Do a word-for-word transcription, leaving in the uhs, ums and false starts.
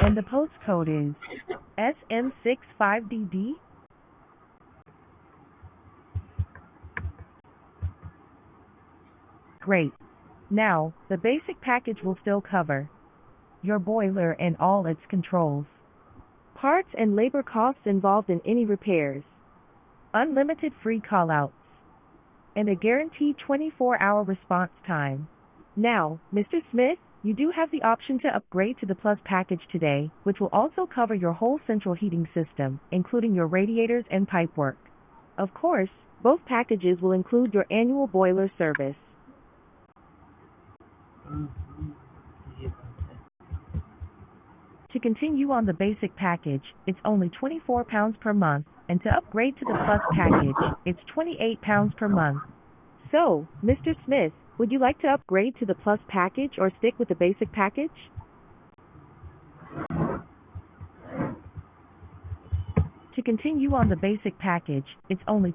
And the postcode is S M six five D D? Great. Now, the basic package will still cover your boiler and all its controls, parts and labor costs involved in any repairs, unlimited free callouts, and a guaranteed twenty-four hour response time. Now, Mister Smith, you do have the option to upgrade to the Plus package today, which will also cover your whole central heating system, including your radiators and pipework. Of course, both packages will include your annual boiler service. To continue on the basic package, it's only twenty-four pounds per month, and to upgrade to the Plus package, it's twenty-eight pounds per month. So, Mister Smith, would you like to upgrade to the Plus package or stick with the basic package? To continue on the basic package, it's only